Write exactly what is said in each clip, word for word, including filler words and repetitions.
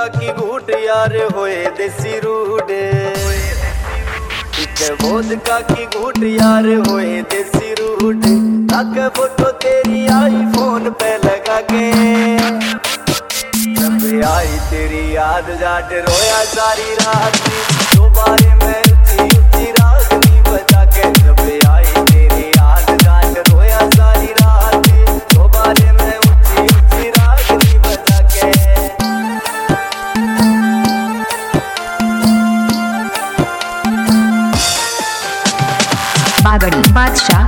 Vodka की घूट यार होए देसी रूड, एक वोदका की घूट यार होए देसी रूड। रख फोटो तेरी आईफोन पे लगा के, जब आई तेरी याद जाट रोया सारी रात। दोबारे में ऊंची ऊंची रागनी बजा के, जब आई तेरी याद जाट रोया सारी रात। दोबारे में ऊंची ऊंची रागनी बजा के। बागड़ी बादशाह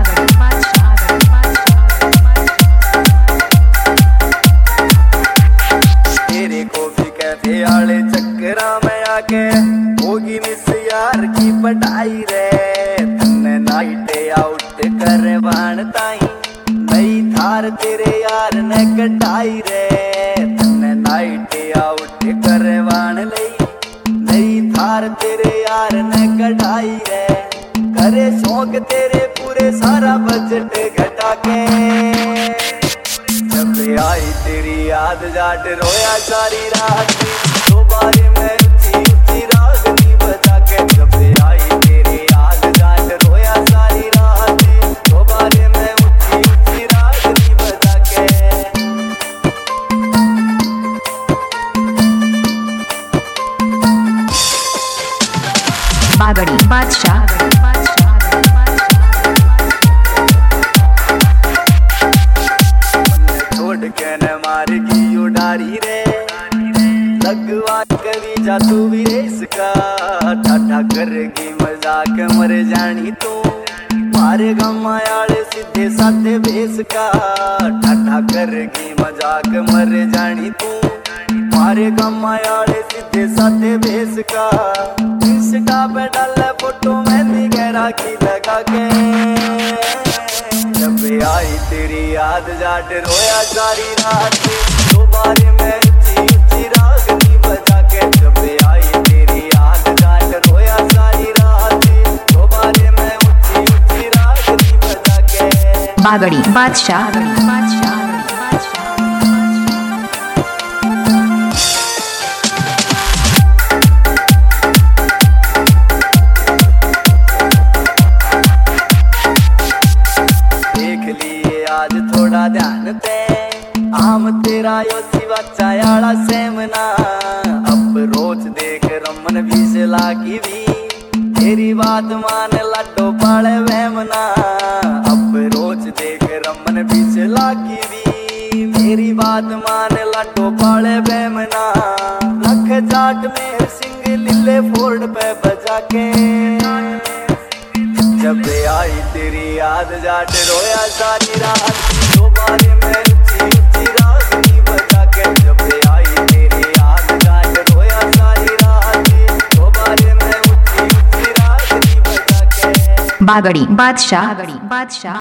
तेरे कॉफी कैफे आले चक्करा में आके होगी मिस यार की पटाई रे। तन्ने नाइट आउट कर बाणताई नई थार तेरे यार ने कटाई रे। तन्ने नाइट आउट कर बाण लई नई थार तेरे यार ने कटाई रे। करे शौक तेरे पूरे सारा बजट घटा के, जब आई तेरी याद जाट रोया सारी रात। दोबारे में ऊंची ऊंची रागनी बजा के, जब आई तेरी याद जाट रोया सारी रात। दोबारे में ऊंची ऊंची रागनी बजा के। बागड़ी बादशाह के न मार की उडारी रे। लगवा कभी जा तू भी रेस का, ठाठा करगी मजाक मर जानी तू। मारे गमायाले सीधे साधे भेस का, ठाठा करगी मजाक मर जानी तू। मारे गमायाले सीधे साधे भेस का। इंस्टा पे डाले फोटो मेहंदी गहरा की लगा के, जब आई तेरी याद जाट रोया सारी रात। दोबारे में ऊंची ऊंची रागनी बजा के, जब आई तेरी याद जाट रोया सारी रात। दोबारे में ऊंची ऊंची रागनी बजा के। बागड़ी बादशाह आज थोड़ा ध्यान ते आम तेरा यो सिवा चायाला सेमना। अब रोज देख रमन भी से लागी भी तेरी बात मान लाडो पाले वहमना। अब रोज देख रमन भी से लागी भी मेरी बात मान लाडो पाले वहमना। रख जाट मेहर सिंह लीले फोर्ड पे बजा के, जब आई तेरी याद जाट रोया सारी रात। दोबारे में ऊंची ऊंची रागनी बजा के, जब आई तेरी याद जाट रोया सारी रात। दोबारे में ऊंची ऊंची रागनी बजा के। बागड़ी बादशाह बादशाह